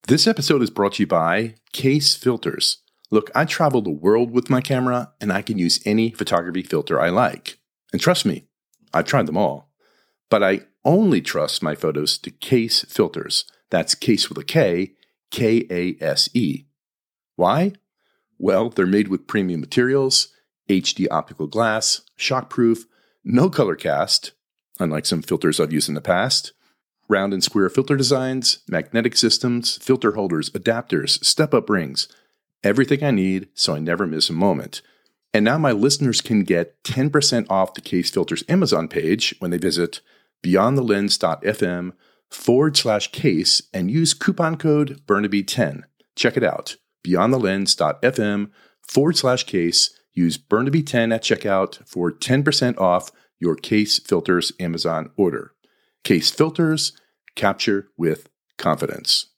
This episode is brought to you by Case Filters. Look, I travel the world with my camera, and I can use any photography filter I like. And trust me, I've tried them all. But I only trust my photos to Case Filters. That's Case with a K, K-A-S-E. Why? Well, they're made with premium materials, HD optical glass, shockproof, no color cast, unlike some filters I've used in the past, round and square filter designs, magnetic systems, filter holders, adapters, step-up rings, everything I need so I never miss a moment. And now my listeners can get 10% off the Case Filters Amazon page when they visit beyondthelens.fm/case and use coupon code Burnaby10. Check it out, beyondthelens.fm/case. Use Burnaby10 at checkout for 10% off your Case Filters Amazon order. Case Filters, capture with confidence.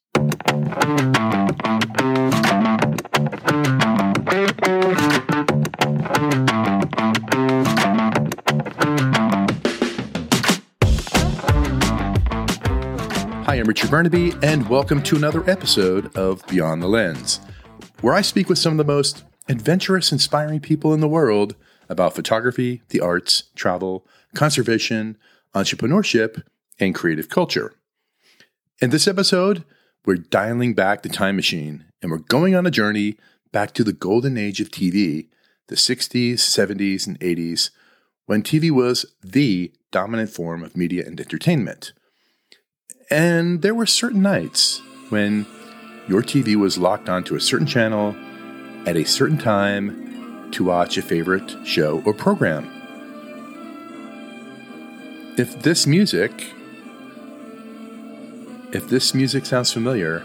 Hi, I'm Richard Burnaby, and welcome to another episode of Beyond the Lens, where I speak with some of the most adventurous, inspiring people in the world about photography, the arts, travel, conservation, entrepreneurship, and creative culture. In this episode, we're dialing back the time machine, and we're going on a journey back to the golden age of TV, the 60s, 70s, and 80s, when TV was the dominant form of media and entertainment. And there were certain nights when your TV was locked onto a certain channel at a certain time to watch a favorite show or program. If this music sounds familiar,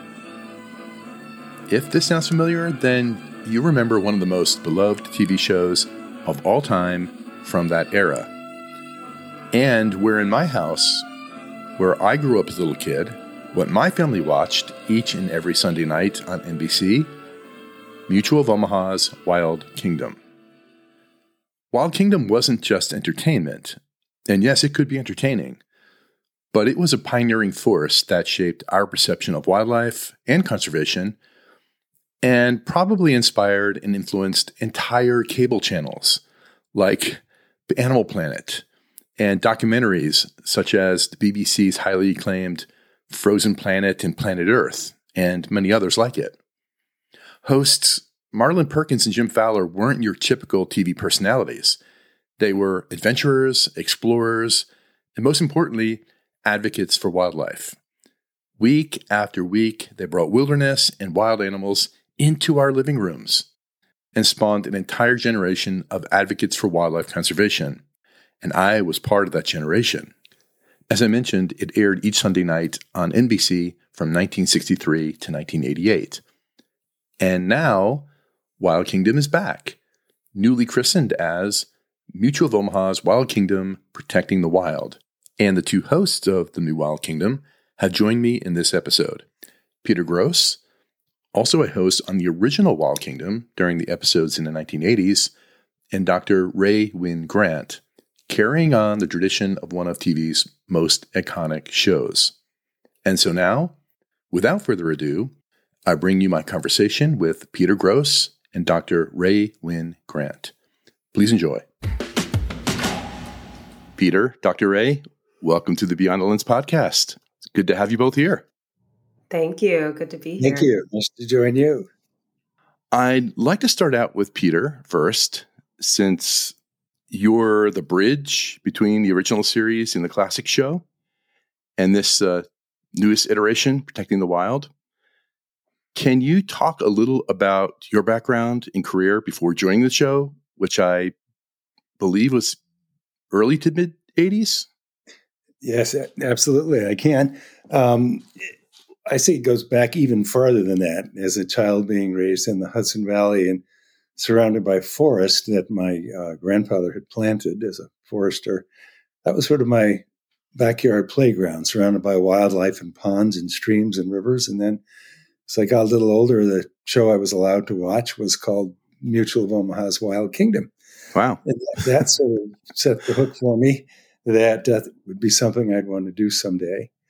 then you remember one of the most beloved TV shows of all time from that era. And where in my house, where I grew up as a little kid, what my family watched each and every Sunday night on NBC, Mutual of Omaha's Wild Kingdom. Wild Kingdom wasn't just entertainment, and yes, it could be entertaining, but it was a pioneering force that shaped our perception of wildlife and conservation, and probably inspired and influenced entire cable channels like Animal Planet and documentaries such as the BBC's highly acclaimed Frozen Planet and Planet Earth, and many others like it. Hosts Marlon Perkins and Jim Fowler weren't your typical TV personalities. They were adventurers, explorers, and most importantly, advocates for wildlife. Week after week, they brought wilderness and wild animals into our living rooms and spawned an entire generation of advocates for wildlife conservation. And I was part of that generation. As I mentioned, it aired each Sunday night on NBC from 1963 to 1988. And now, Wild Kingdom is back, newly christened as Mutual of Omaha's Wild Kingdom, Protecting the Wild. And the two hosts of the new Wild Kingdom have joined me in this episode. Peter Gross, also a host on the original Wild Kingdom during the episodes in the 1980s, and Dr. Ray Wynn Grant, carrying on the tradition of one of TV's most iconic shows. And so now, without further ado, I bring you my conversation with Peter Gross and Dr. Ray Wynn Grant. Please enjoy. Peter, Dr. Ray, welcome to the Beyond the Lens podcast. It's good to have you both here. Thank you. Good to be here. Thank you. Nice to join you. I'd like to start out with Peter first, since you're the bridge between the original series and the classic show and this newest iteration, Protecting the Wild. Can you talk a little about your background and career before joining the show, which I believe was early to mid-'80s? Yes, absolutely. I can. I say it goes back even farther than that. As a child being raised in the Hudson Valley and surrounded by forest that my grandfather had planted as a forester, that was sort of my backyard playground, surrounded by wildlife and ponds and streams and rivers. And then as I got a little older, the show I was allowed to watch was called Mutual of Omaha's Wild Kingdom. Wow. And that sort of set the hook for me that would be something I'd want to do someday.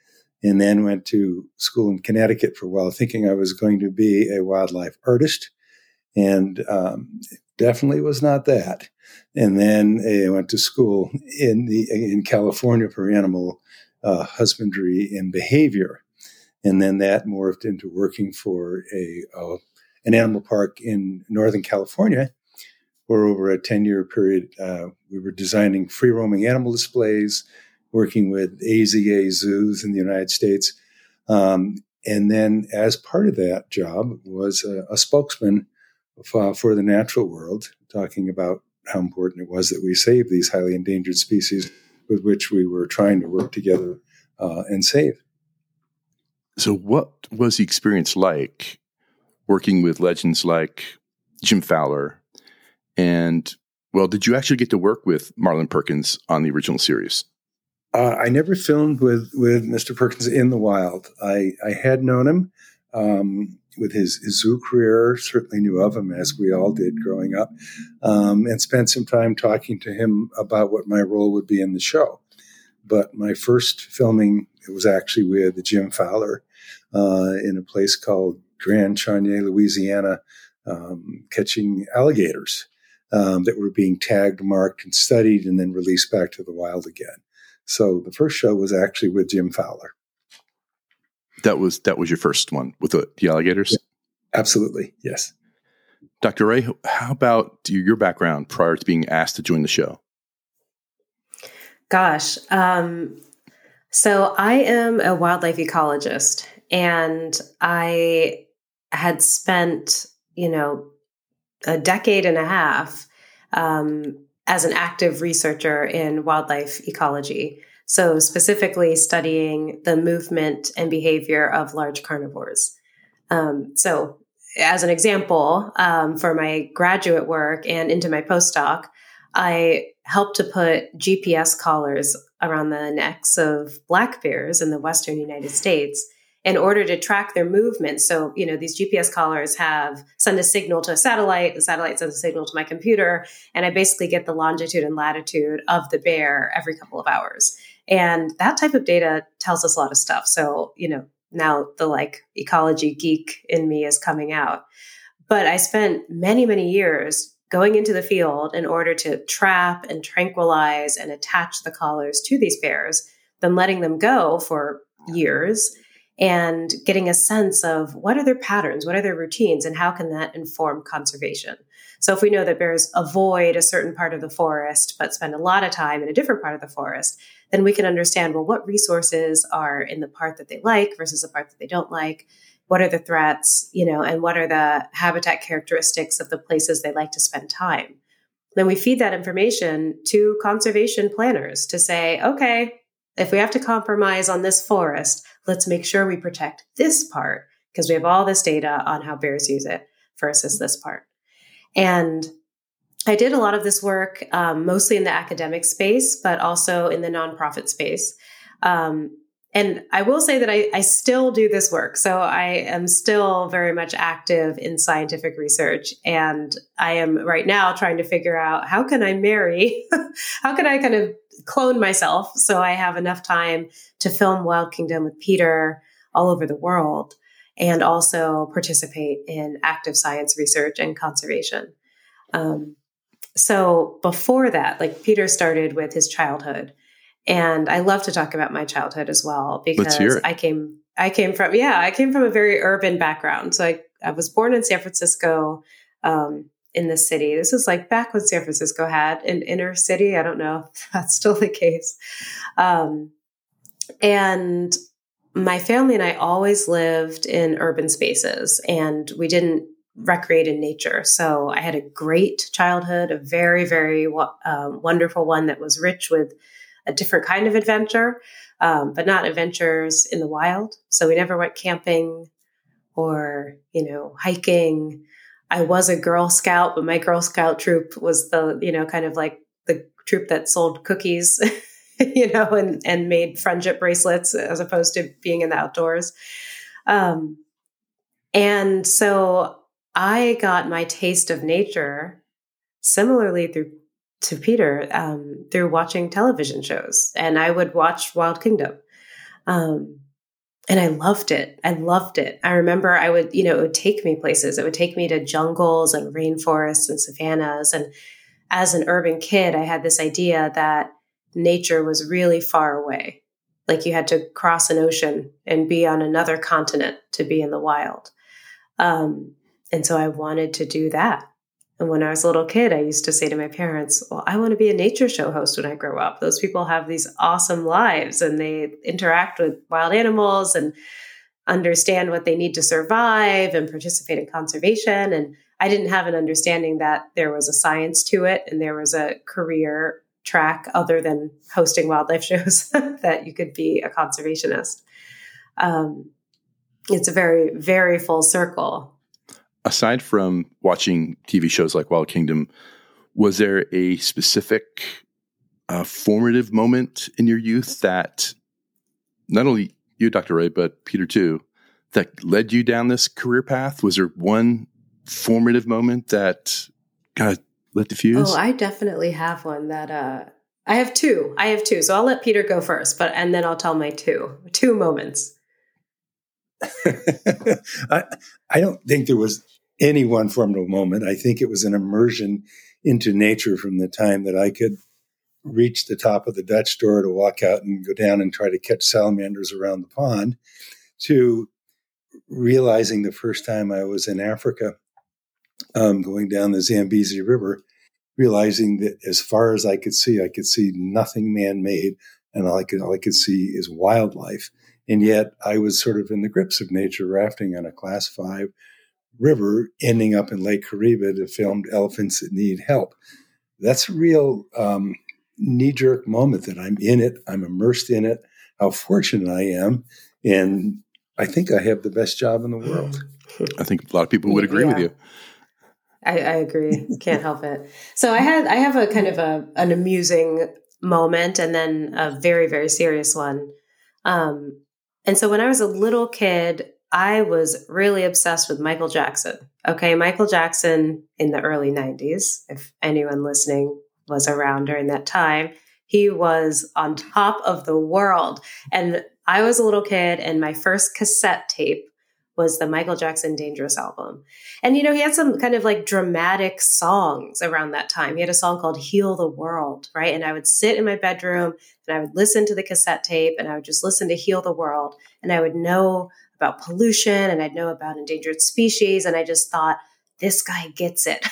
and then went to school in Connecticut for a while, thinking I was going to be a wildlife artist, and definitely was not that. And then I went to school in California for animal husbandry and behavior, and then that morphed into working for an animal park in Northern California, where over a 10-year period we were designing free-roaming animal displays, working with AZA zoos in the United States. And then as part of that job was a spokesman for the natural world, talking about how important it was that we save these highly endangered species with which we were trying to work together and save. So what was the experience like working with legends like Jim Fowler? And, well, did you actually get to work with Marlin Perkins on the original series? I never filmed with Mr. Perkins in the wild. I had known him with his zoo career, certainly knew of him, as we all did growing up, and spent some time talking to him about what my role would be in the show. But my first filming, it was actually with Jim Fowler in a place called Grand Chenier, Louisiana, catching alligators that were being tagged, marked, and studied, and then released back to the wild again. So the first show was actually with Jim Fowler. That was your first one with the alligators? Yeah, absolutely, yes. Dr. Ray, how about your background prior to being asked to join the show? Gosh. So I am a wildlife ecologist, and I had spent, a decade and a half as an active researcher in wildlife ecology. So specifically studying the movement and behavior of large carnivores. So as an example, for my graduate work and into my postdoc, I helped to put GPS collars around the necks of black bears in the Western United States in order to track their movement. So, these GPS collars send a signal to a satellite, the satellite sends a signal to my computer, and I basically get the longitude and latitude of the bear every couple of hours. And that type of data tells us a lot of stuff. So, now the ecology geek in me is coming out. But I spent many, many years going into the field in order to trap and tranquilize and attach the collars to these bears, then letting them go for years and getting a sense of what are their patterns, what are their routines, and how can that inform conservation. So if we know that bears avoid a certain part of the forest, but spend a lot of time in a different part of the forest, then we can understand, well, what resources are in the part that they like versus the part that they don't like. What are the threats, and what are the habitat characteristics of the places they like to spend time? Then we feed that information to conservation planners to say, okay, if we have to compromise on this forest, let's make sure we protect this part because we have all this data on how bears use it versus this part. And I did a lot of this work, mostly in the academic space, but also in the nonprofit space. And I will say that I still do this work. So I am still very much active in scientific research. And I am right now trying to figure out how can I kind of clone myself so I have enough time to film Wild Kingdom with Peter all over the world and also participate in active science research and conservation. So before that, Peter started with his childhood. And I love to talk about my childhood as well because I came from a very urban background. So I was born in San Francisco, in the city. This is back when San Francisco had an inner city. I don't know if that's still the case. And my family and I always lived in urban spaces, and we didn't recreate in nature. So I had a great childhood, a very, very wonderful one that was rich with a different kind of adventure, but not adventures in the wild. So we never went camping or, hiking. I was a Girl Scout, but my Girl Scout troop was the troop that sold cookies, and made friendship bracelets as opposed to being in the outdoors. And so I got my taste of nature similarly to Peter through watching television shows, and I would watch Wild Kingdom. And I loved it. I loved it. I remember I would, it would take me places. It would take me to jungles and rainforests and savannas. And as an urban kid, I had this idea that nature was really far away. Like you had to cross an ocean and be on another continent to be in the wild. And so I wanted to do that. And when I was a little kid, I used to say to my parents, well, I want to be a nature show host when I grow up. Those people have these awesome lives and they interact with wild animals and understand what they need to survive and participate in conservation. And I didn't have an understanding that there was a science to it and there was a career track other than hosting wildlife shows that you could be a conservationist. It's a very, very full circle. Aside from watching TV shows like Wild Kingdom, was there a specific formative moment in your youth that not only you, Dr. Ray, but Peter too, that led you down this career path? Was there one formative moment that kind of lit the fuse? Oh, I definitely have one that I have two. So I'll let Peter go first, and then I'll tell my two moments. I don't think there was any one formative moment. I think it was an immersion into nature from the time that I could reach the top of the Dutch door to walk out and go down and try to catch salamanders around the pond, to realizing the first time I was in Africa, going down the Zambezi River, realizing that as far as I could see nothing man-made, and all I could see is wildlife. And yet I was sort of in the grips of nature, rafting on a Class 5 river, ending up in Lake Kariba to film elephants that need help. That's a real knee-jerk moment that I'm in it. I'm immersed in it. How fortunate I am. And I think I have the best job in the world. I think a lot of people would agree with you. I agree. Can't help it. So I have a kind of an amusing moment and then a very, very serious one. And so when I was a little kid, I was really obsessed with Michael Jackson. Okay, Michael Jackson in the early 90s, if anyone listening was around during that time, he was on top of the world. And I was a little kid and my first cassette tape was the Michael Jackson Dangerous album. And, he had some kind of like dramatic songs around that time. He had a song called Heal the World, right? And I would sit in my bedroom and I would listen to the cassette tape and I would just listen to Heal the World. And I would know about pollution and I'd know about endangered species. And I just thought, this guy gets it.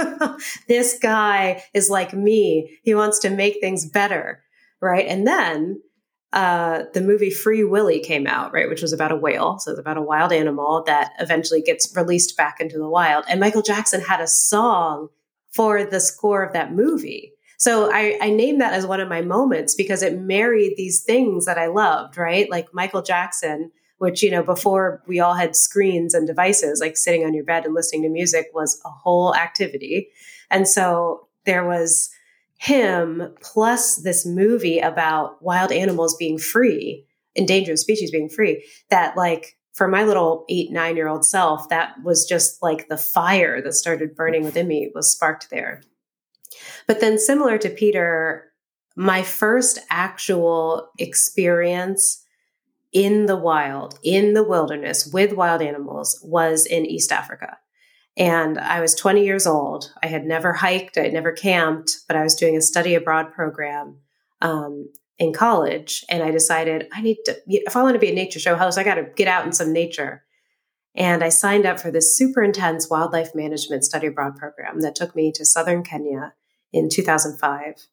This guy is like me. He wants to make things better, right? And then the movie Free Willy came out, right, which was about a whale. So it's about a wild animal that eventually gets released back into the wild. And Michael Jackson had a song for the score of that movie. So I named that as one of my moments because it married these things that I loved, right? Like Michael Jackson, which, before we all had screens and devices, like sitting on your bed and listening to music was a whole activity. And so there was him plus this movie about wild animals being free, endangered species being free, that like for my little 8-9-year-old self, that was just like the fire that started burning within me was sparked there. But then similar to Peter, my first actual experience in the wild, in the wilderness with wild animals was in East Africa. And I was 20 years old. I had never hiked, I had never camped, but I was doing a study abroad program in college. And I decided if I want to be a nature show host, I got to get out in some nature. And I signed up for this super intense wildlife management study abroad program that took me to southern Kenya in 2005.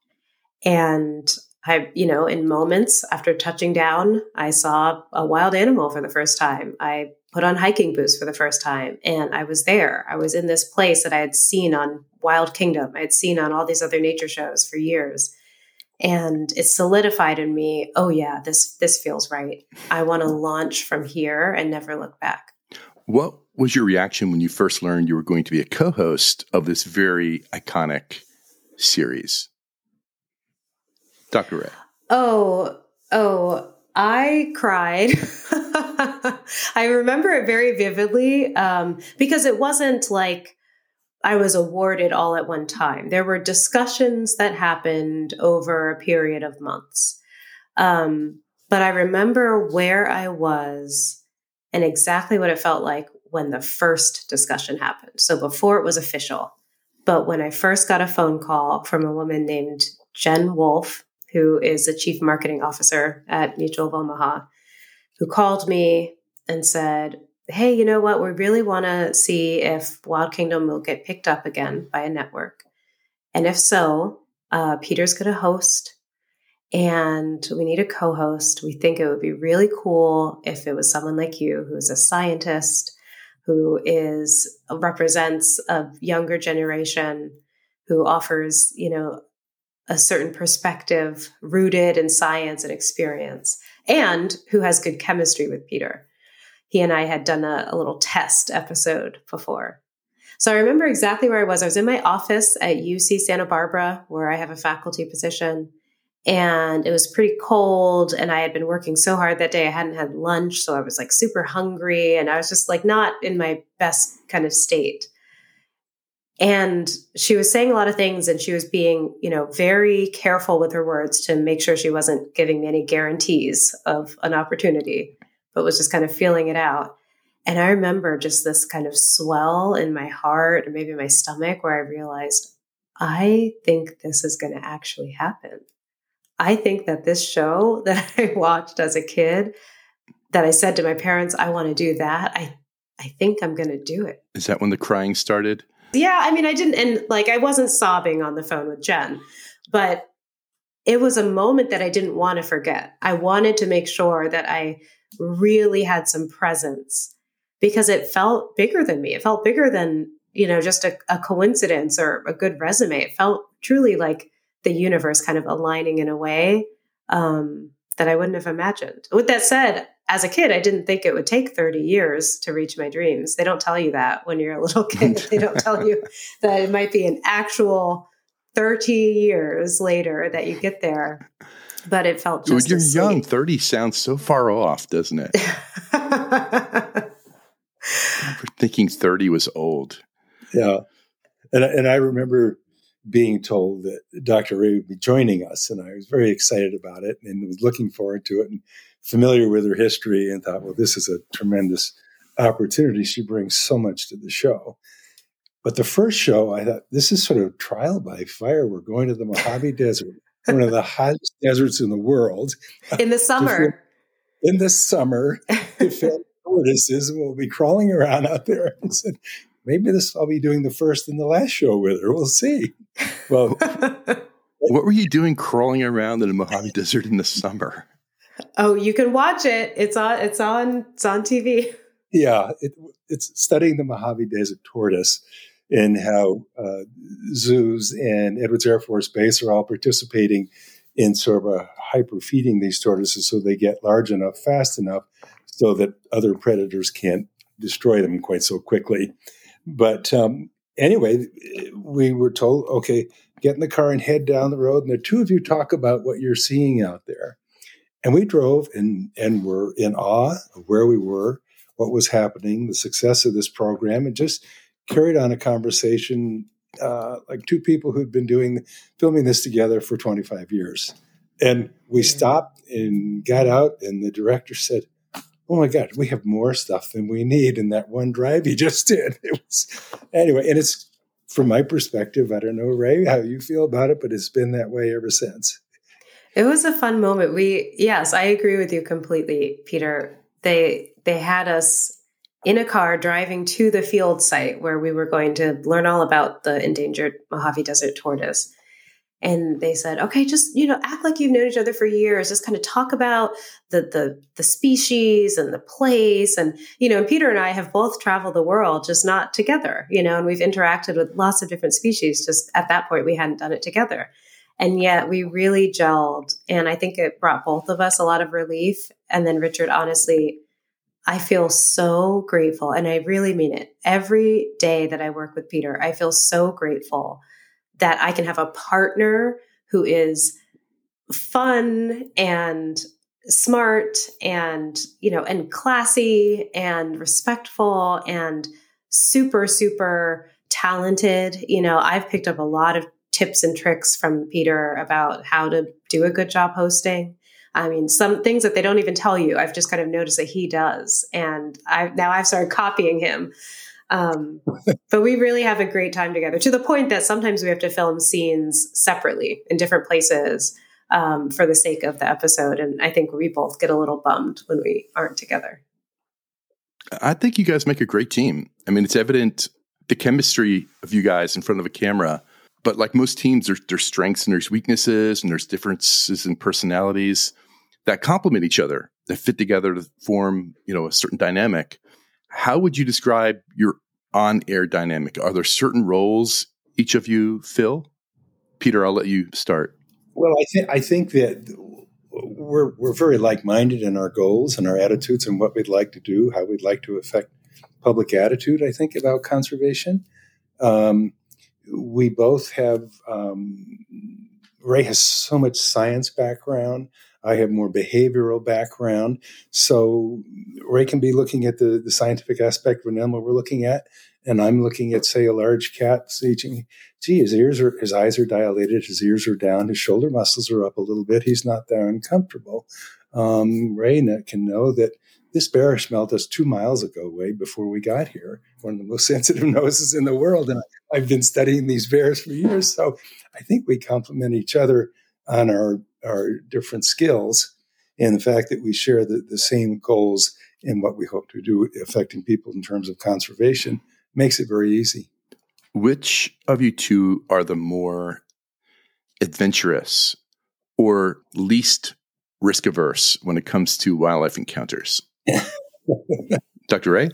And I, in moments after touching down, I saw a wild animal for the first time. I put on hiking boots for the first time. And I was there. I was in this place that I had seen on Wild Kingdom. I had seen on all these other nature shows for years. And it solidified in me, oh yeah, this feels right. I want to launch from here and never look back. What was your reaction when you first learned you were going to be a co-host of this very iconic series? Dr. Ray. Oh, I cried. I remember it very vividly because it wasn't like I was awarded all at one time. There were discussions that happened over a period of months. But but I remember where I was and exactly what it felt like when the first discussion happened. So before it was official, but when I first got a phone call from a woman named Jen Wolf, who is the chief marketing officer at Mutual of Omaha, who called me and said, hey, you know what? We really want to see if Wild Kingdom will get picked up again by a network. And if so, Peter's going to host and we need a co-host. We think it would be really cool if it was someone like you, who's a scientist, who represents a younger generation, who offers, a certain perspective rooted in science and experience, and who has good chemistry with Peter. He and I had done a little test episode before. So I remember exactly where I was. I was in my office at UC Santa Barbara, where I have a faculty position. And it was pretty cold. And I had been working so hard that day. I hadn't had lunch. So I was like super hungry. And I was just like not in my best kind of state. And she was saying a lot of things. And she was being, very careful with her words to make sure she wasn't giving me any guarantees of an opportunity, but was just kind of feeling it out. And I remember just this kind of swell in my heart or maybe my stomach where I realized, I think this is going to actually happen. I think that this show that I watched as a kid, that I said to my parents, I want to do that. I think I'm going to do it. Is that when the crying started? Yeah. I mean, I wasn't sobbing on the phone with Jen, but it was a moment that I didn't want to forget. I wanted to make sure that I really had some presence because it felt bigger than me. It felt bigger than, just a coincidence or a good resume. It felt truly like the universe kind of aligning in a way that I wouldn't have imagined. With that said, as a kid, I didn't think it would take 30 years to reach my dreams. They don't tell you that when you're a little kid. They don't tell you that it might be an actual 30 years later that you get there. But it felt just when you're young, 30 sounds so far off, doesn't it? I remember thinking 30 was old. Yeah. And I remember being told that Dr. Ray would be joining us, and I was very excited about it and was looking forward to it and familiar with her history and thought, well, this is a tremendous opportunity. She brings so much to the show. But the first show, I thought, this is sort of trial by fire. We're going to the Mojave Desert, one of the hottest deserts in the world. In the summer. In the summer, to film tortoises, and we'll be crawling around out there. And said, maybe I'll be doing the first and the last show with her. We'll see. Well, what were you doing crawling around in the Mojave Desert in the summer? Oh, you can watch it. It's on TV. Yeah, it's studying the Mojave Desert tortoise and how zoos and Edwards Air Force Base are all participating in sort of a hyper-feeding these tortoises so they get large enough, fast enough, so that other predators can't destroy them quite so quickly. But anyway, we were told, okay, get in the car and head down the road. And the two of you talk about what you're seeing out there. And we drove and were in awe of where we were, what was happening, the success of this program, and just carried on a conversation like two people who'd been filming this together for 25 years. And we stopped and got out, and the director said, oh my God, we have more stuff than we need in that one drive you just did. Anyway, and it's, from my perspective, I don't know, Ray, how you feel about it, but it's been that way ever since. It was a fun moment. Yes, I agree with you completely, Peter. They had us in a car driving to the field site where we were going to learn all about the endangered Mojave Desert tortoise. And they said, okay, just, act like you've known each other for years. Just kind of talk about the species and the place. And, and Peter and I have both traveled the world, just not together, and we've interacted with lots of different species. Just at that point, we hadn't done it together. And yet we really gelled. And I think it brought both of us a lot of relief. And then Richard, honestly, I feel so grateful. And I really mean it. Every day that I work with Peter, I feel so grateful that I can have a partner who is fun and smart and, and classy and respectful and super, super talented. I've picked up a lot of tips and tricks from Peter about how to do a good job hosting. I mean, some things that they don't even tell you, I've just kind of noticed that he does. And I've started copying him. But we really have a great time together, to the point that sometimes we have to film scenes separately in different places for the sake of the episode. And I think we both get a little bummed when we aren't together. I think you guys make a great team. I mean, it's evident the chemistry of you guys in front of a camera, but like most teams, there's strengths and there's weaknesses and there's differences in personalities that complement each other, that fit together to form, a certain dynamic. How would you describe your on-air dynamic? Are there certain roles each of you fill? Peter, I'll let you start. Well, I think that we're very like-minded in our goals and our attitudes and what we'd like to do, how we'd like to affect public attitude, I think, about conservation. We both have, Ray has so much science background. I have more behavioral background. So Ray can be looking at the scientific aspect of an animal we're looking at, and I'm looking at, say, a large cat saying, gee, his eyes are dilated, his ears are down, his shoulder muscles are up a little bit, he's not that uncomfortable. Ray can know that this bear smelled us 2 miles ago, way before we got here, one of the most sensitive noses in the world. And I've been studying these bears for years. So I think we complement each other on our different skills and the fact that we share the same goals in what we hope to do affecting people in terms of conservation makes it very easy. Which of you two are the more adventurous or least risk averse when it comes to wildlife encounters? Dr. Ray?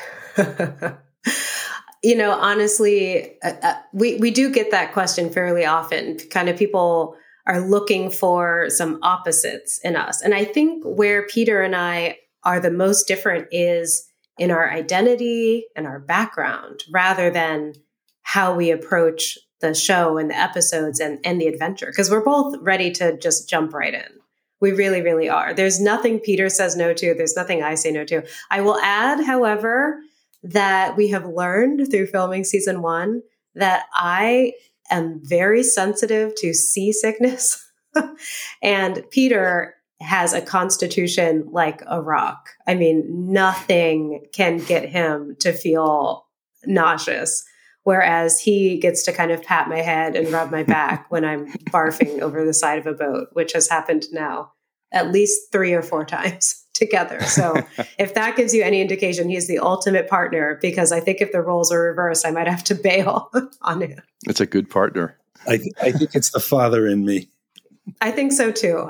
Honestly, we do get that question fairly often. Kind of people are looking for some opposites in us. And I think where Peter and I are the most different is in our identity and our background, rather than how we approach the show and the episodes and the adventure. Because we're both ready to just jump right in. We really, really are. There's nothing Peter says no to. There's nothing I say no to. I will add, however, that we have learned through filming season 1 that I am very sensitive to seasickness. And Peter has a constitution like a rock. I mean, nothing can get him to feel nauseous. Whereas he gets to kind of pat my head and rub my back when I'm barfing over the side of a boat, which has happened now at least 3 or 4 times together. So if that gives you any indication, he's the ultimate partner, because I think if the roles are reversed, I might have to bail on him. It's a good partner. I think it's the father in me. I think so too.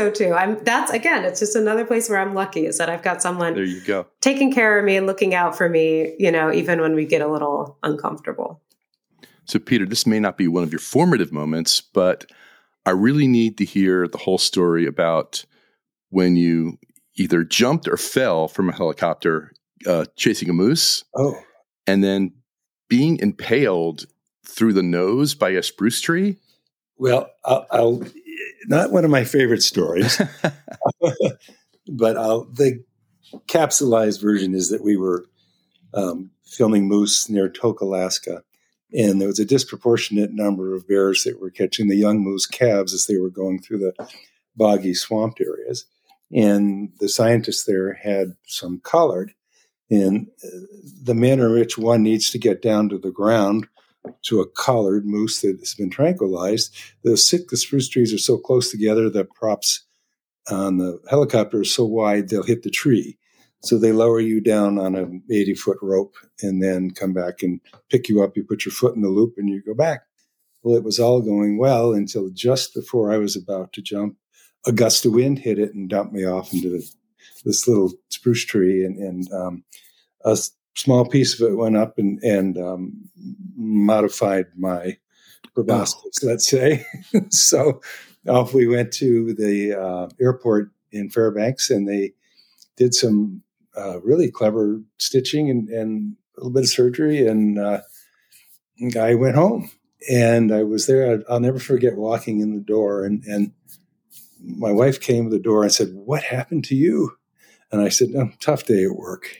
It's just another place where I'm lucky, is that I've got someone there you go, taking care of me and looking out for me, even when we get a little uncomfortable. So Peter, this may not be one of your formative moments, but I really need to hear the whole story about when you either jumped or fell from a helicopter chasing a moose. Oh. And then being impaled through the nose by a spruce tree. Well, I'll not one of my favorite stories, but the capsulized version is that we were filming moose near Tok, Alaska, and there was a disproportionate number of bears that were catching the young moose calves as they were going through the boggy, swamped areas. And the scientists there had some collard, and the manner in which one needs to get down to the ground to a collared moose that has been tranquilized, the spruce trees are so close together that props on the helicopter are so wide they'll hit the tree. So they lower you down on an 80-foot rope and then come back and pick you up. You put your foot in the loop and you go back. Well, it was all going well until just before I was about to jump, a gust of wind hit it and dumped me off into this little spruce tree, and a small piece of it went up and modified my proboscis, let's say. So off we went to the airport in Fairbanks, and they did some really clever stitching and a little bit of surgery, and I went home. And I was there. I'll never forget walking in the door, and my wife came to the door and said, "What happened to you?" And I said, "No, tough day at work."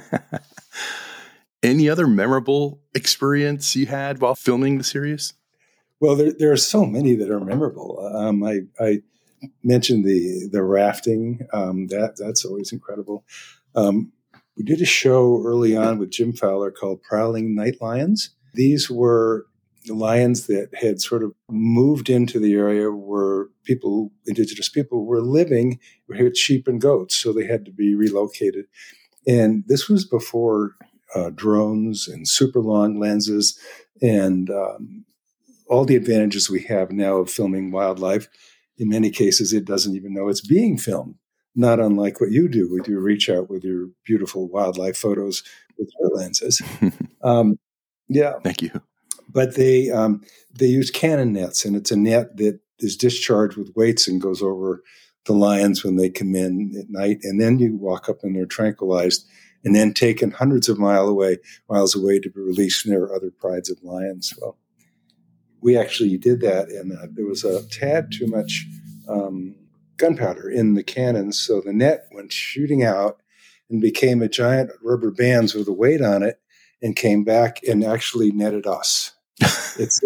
Any other memorable experience you had while filming the series? Well, there are so many that are memorable. mentioned the rafting. That's always incredible. We did a show early on with Jim Fowler called Prowling Night Lions. These were lions that had sort of moved into the area where indigenous people were living, with sheep and goats, so they had to be relocated. And this was before drones and super long lenses and all the advantages we have now of filming wildlife. In many cases, it doesn't even know it's being filmed. Not unlike what you do with your reach out with your beautiful wildlife photos with your lenses. Yeah. Thank you. But they use Canon nets, and it's a net that is discharged with weights and goes over the lions when they come in at night. And then you walk up and they're tranquilized and then taken hundreds of miles away to be released near other prides of lions. Well, we actually did that, and there was a tad too much gunpowder in the cannons, so the net went shooting out and became a giant rubber bands with a weight on it, and came back and actually netted us. It's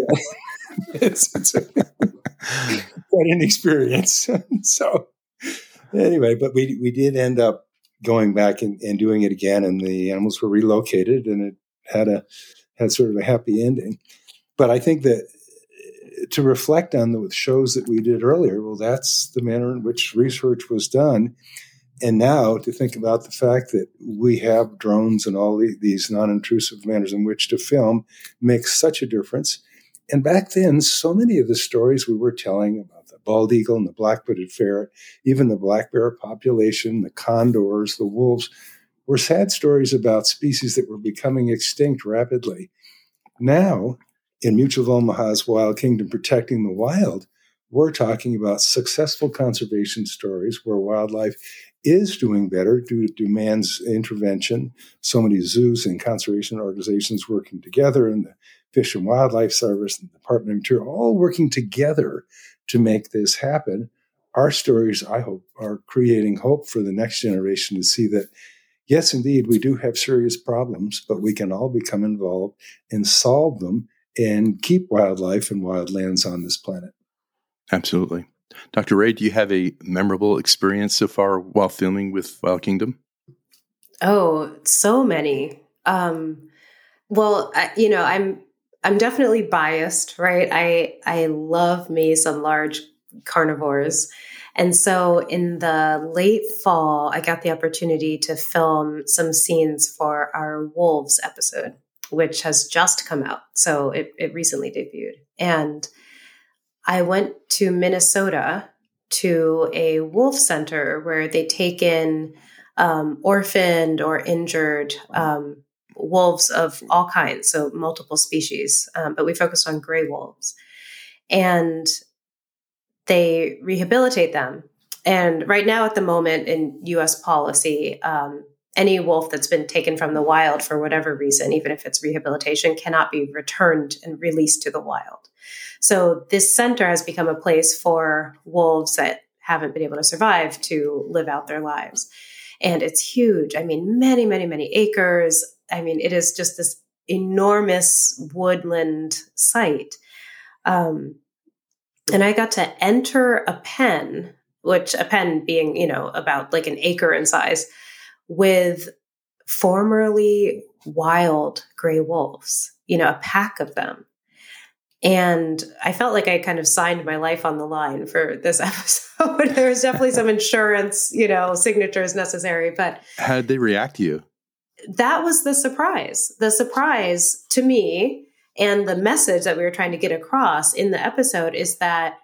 quite an experience. So anyway, but we did end up going back and doing it again, and the animals were relocated, and it had sort of a happy ending. But I think that to reflect on the shows that we did earlier, well, that's the manner in which research was done. And now to think about the fact that we have drones and all these non-intrusive manners in which to film makes such a difference. And back then, so many of the stories we were telling about the bald eagle and the black-footed ferret, even the black bear population, the condors, the wolves, were sad stories about species that were becoming extinct rapidly. Now, in Mutual of Omaha's Wild Kingdom Protecting the Wild, we're talking about successful conservation stories where wildlife is doing better due to man's intervention. So many zoos and conservation organizations working together, and the Fish and Wildlife Service and the Department of Interior, all working together to make this happen. Our stories, I hope, are creating hope for the next generation to see that, yes, indeed, we do have serious problems, but we can all become involved and solve them and keep wildlife and wildlands on this planet. Absolutely. Dr. Ray, do you have a memorable experience so far while filming with Wild Kingdom? Oh, so many. Well, I'm definitely biased, right? I love me some large carnivores. And so in the late fall, I got the opportunity to film some scenes for our wolves episode, which has just come out. So it recently debuted. And I went to Minnesota to a wolf center where they take in orphaned or injured wolves of all kinds, so multiple species, but we focused on gray wolves. And they rehabilitate them. And right now at the moment in U.S. policy, any wolf that's been taken from the wild for whatever reason, even if it's rehabilitation, cannot be returned and released to the wild. So this center has become a place for wolves that haven't been able to survive to live out their lives. And it's huge. I mean, many, many, many acres. I mean, it is just this enormous woodland site. And I got to enter a pen, which a pen being, about like an acre in size, with formerly wild gray wolves, a pack of them. And I felt like I kind of signed my life on the line for this episode. There was definitely some insurance, signatures necessary. But how did they react to you? That was the surprise. The surprise to me, and the message that we were trying to get across in the episode is that,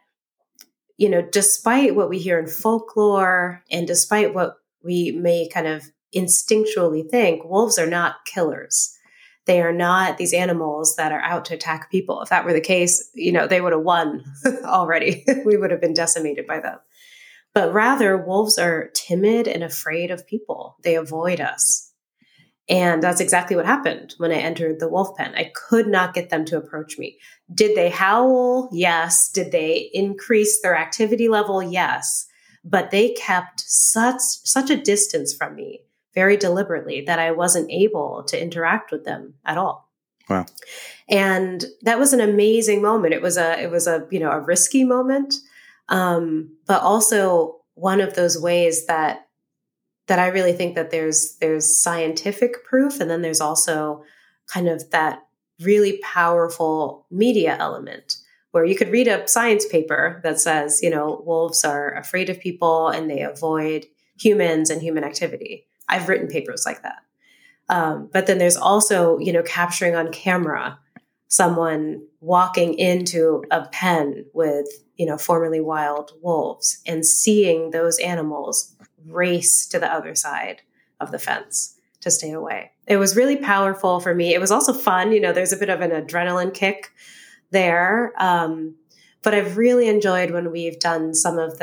despite what we hear in folklore and despite what we may kind of instinctually think, wolves are not killers. They are not these animals that are out to attack people. If that were the case, they would have won already. We would have been decimated by them. But rather, wolves are timid and afraid of people. They avoid us. And that's exactly what happened when I entered the wolf pen. I could not get them to approach me. Did they howl? Yes. Did they increase their activity level? Yes. But they kept such a distance from me very deliberately that I wasn't able to interact with them at all. Wow. And that was an amazing moment. It was a risky moment. But also one of those ways that I really think that there's scientific proof, and then there's also kind of that really powerful media element where you could read a science paper that says, wolves are afraid of people and they avoid humans and human activity. I've written papers like that. But then there's also, capturing on camera someone walking into a pen with, formerly wild wolves and seeing those animals race to the other side of the fence to stay away. It was really powerful for me. It was also fun. There's a bit of an adrenaline kick there. But I've really enjoyed when we've done some of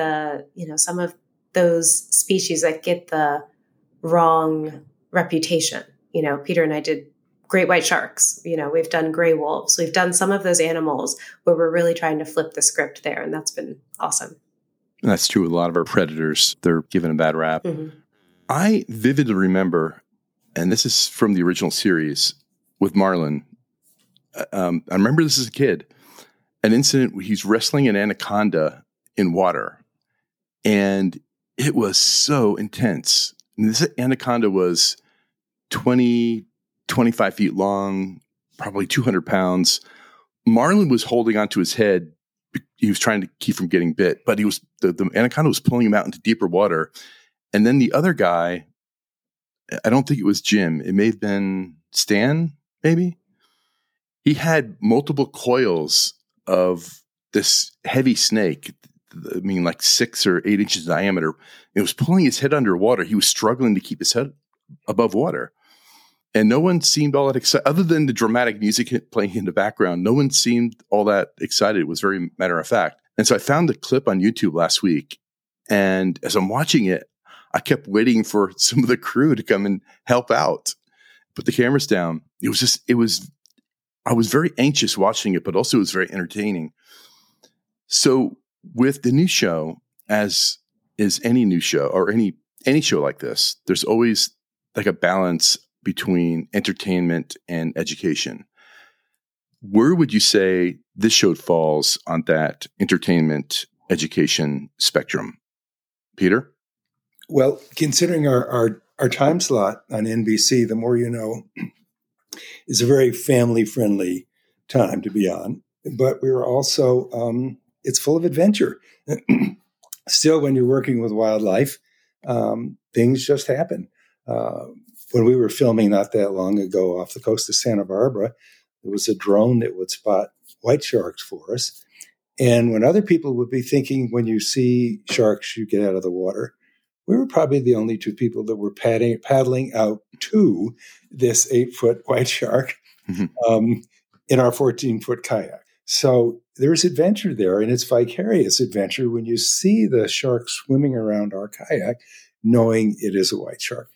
those species that get the wrong reputation. Peter and I did great white sharks. We've done gray wolves. We've done some of those animals where we're really trying to flip the script there. And that's been awesome. That's true with a lot of our predators. They're given a bad rap. Mm-hmm. I vividly remember, and this is from the original series with Marlin. I remember this as a kid, an incident where he's wrestling an anaconda in water. And it was so intense. And this anaconda was 20, 25 feet long, probably 200 pounds. Marlin was holding onto his head. He was trying to keep from getting bit, but the anaconda was pulling him out into deeper water. And then the other guy, I don't think it was Jim. It may have been Stan, maybe. He had multiple coils of this heavy snake, like 6 or 8 inches diameter. It was pulling his head underwater. He was struggling to keep his head above water. And no one seemed all that excited, other than the dramatic music playing in the background. No one seemed all that excited. It was very matter of fact. And so I found the clip on YouTube last week. And as I'm watching it, I kept waiting for some of the crew to come and help out, put the cameras down. I was very anxious watching it, but also it was very entertaining. So with the new show, as is any new show or any show like this, there's always like a balance between entertainment and education. Where would you say this show falls on that entertainment education spectrum? Peter? Well, considering our time slot on NBC, The More You Know is a very family-friendly time to be on. But we're also, it's full of adventure. Still, when you're working with wildlife, things just happen. When we were filming not that long ago off the coast of Santa Barbara, there was a drone that would spot white sharks for us. And when other people would be thinking, when you see sharks, you get out of the water, we were probably the only two people that were paddling out to this 8-foot white shark in our 14-foot kayak. So there's adventure there, and it's vicarious adventure when you see the shark swimming around our kayak, knowing it is a white shark.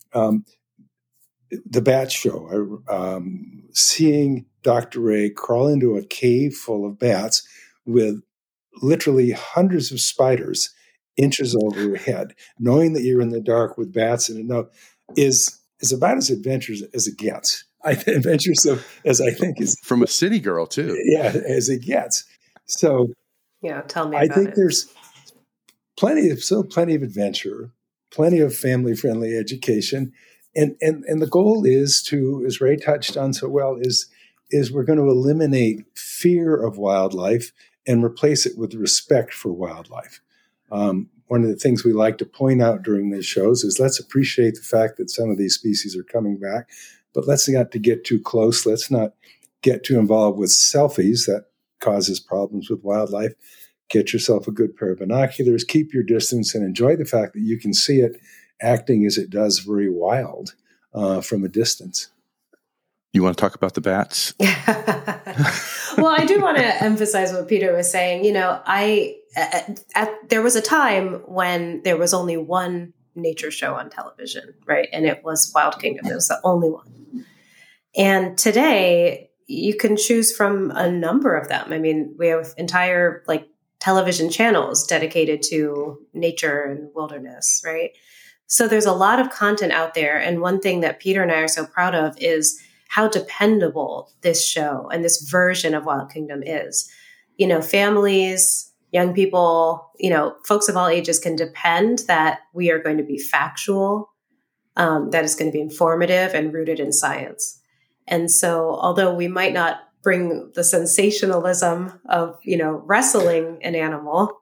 The bat show, seeing Dr. Ray crawl into a cave full of bats with literally hundreds of spiders inches over your head, knowing that you're in the dark with bats and is about as adventurous as it gets. Adventurous as I think is from a city girl too. Yeah, as it gets. So yeah, tell me. I think there's plenty of adventure, plenty of family-friendly education. And the goal is to, as Ray touched on so well, is we're going to eliminate fear of wildlife and replace it with respect for wildlife. One of the things we like to point out during these shows is let's appreciate the fact that some of these species are coming back, but let's not to get too close. Let's not get too involved with selfies. That causes problems with wildlife. Get yourself a good pair of binoculars, keep your distance, and enjoy the fact that you can see it acting as it does very wild from a distance. You want to talk about the bats? Well, I do want to emphasize what Peter was saying. There was a time when there was only one nature show on television, right? And it was Wild Kingdom. It was the only one. And today you can choose from a number of them. I mean, we have entire television channels dedicated to nature and wilderness, right? So there's a lot of content out there. And one thing that Peter and I are so proud of is how dependable this show and this version of Wild Kingdom is. Families young people, folks of all ages can depend that we are going to be factual, that is going to be informative and rooted in science. And so, although we might not bring the sensationalism of, wrestling an animal,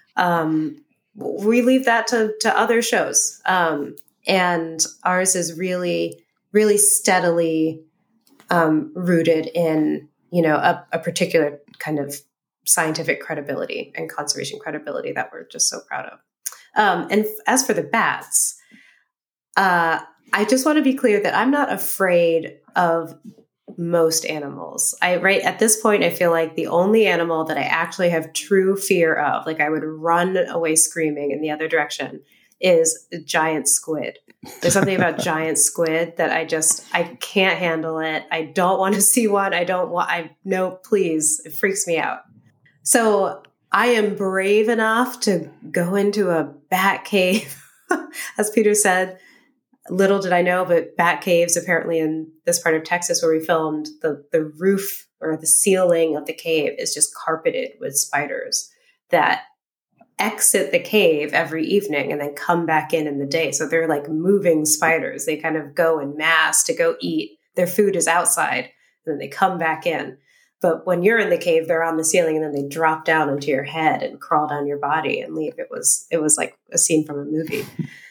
we leave that to other shows. And ours is really, really steadily rooted in, a particular kind of scientific credibility and conservation credibility that we're just so proud of. And as for the bats, I just want to be clear that I'm not afraid of most animals. Right at this point, I feel like the only animal that I actually have true fear of, like I would run away screaming in the other direction, is a giant squid. There's something about giant squid that I can't handle it. I don't want to see one. No, please. It freaks me out. So I am brave enough to go into a bat cave. As Peter said, little did I know, but bat caves apparently in this part of Texas where we filmed, the roof or the ceiling of the cave is just carpeted with spiders that exit the cave every evening and then come back in the day. So they're like moving spiders. They kind of go en masse to go eat. Their food is outside and then they come back in. But when you're in the cave, they're on the ceiling and then they drop down into your head and crawl down your body and leave. It was like a scene from a movie.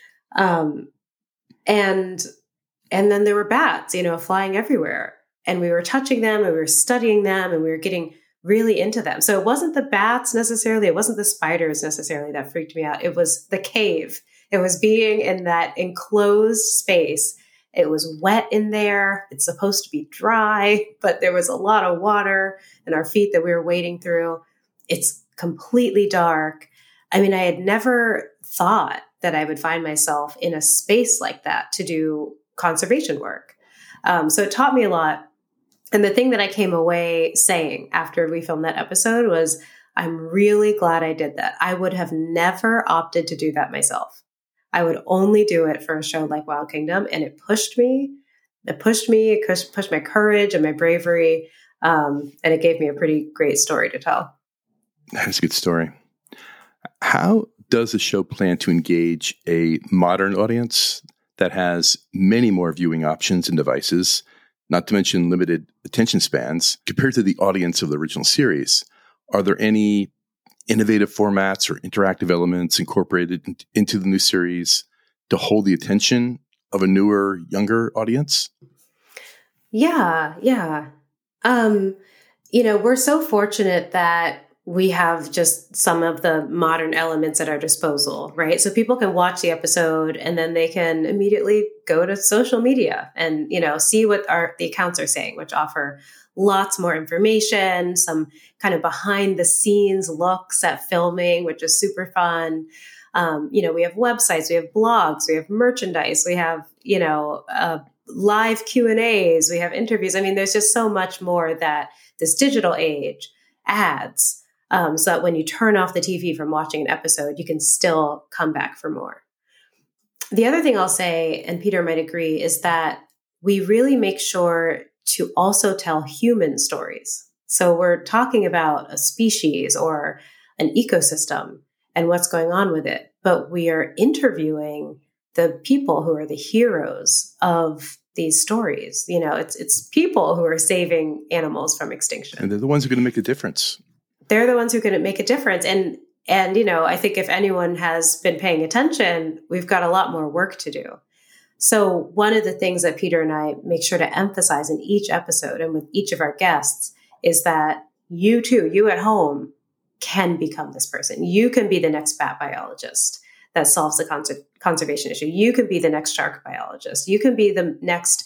And then there were bats, flying everywhere, and we were touching them and we were studying them and we were getting really into them. So it wasn't the bats necessarily. It wasn't the spiders necessarily that freaked me out. It was the cave. It was being in that enclosed space. It was wet in there. It's supposed to be dry, but there was a lot of water in our feet that we were wading through. It's completely dark. I mean, I had never thought that I would find myself in a space like that to do conservation work. So it taught me a lot. And the thing that I came away saying after we filmed that episode was, I'm really glad I did that. I would have never opted to do that myself. I would only do it for a show like Wild Kingdom. And it pushed me. It pushed my courage and my bravery. And it gave me a pretty great story to tell. That's a good story. How does the show plan to engage a modern audience that has many more viewing options and devices, not to mention limited attention spans, compared to the audience of the original series? Are there any innovative formats or interactive elements incorporated into the new series to hold the attention of a newer, younger audience? Yeah. We're so fortunate that we have just some of the modern elements at our disposal, right? So people can watch the episode and then they can immediately go to social media and, see what the accounts are saying, which offer lots more information, some kind of behind the scenes looks at filming, which is super fun. We have websites, we have blogs, we have merchandise, we have, live Q&As, we have interviews. I mean, there's just so much more that this digital age adds. So that when you turn off the TV from watching an episode, you can still come back for more. The other thing I'll say, and Peter might agree, is that we really make sure to also tell human stories. So we're talking about a species or an ecosystem and what's going on with it, but we are interviewing the people who are the heroes of these stories. It's people who are saving animals from extinction. And they're the ones who are going to make a difference. They're the ones who can make a difference. And I think if anyone has been paying attention, we've got a lot more work to do. So one of the things that Peter and I make sure to emphasize in each episode and with each of our guests is that you too, you at home, can become this person. You can be the next bat biologist that solves the conservation issue. You can be the next shark biologist. You can be the next,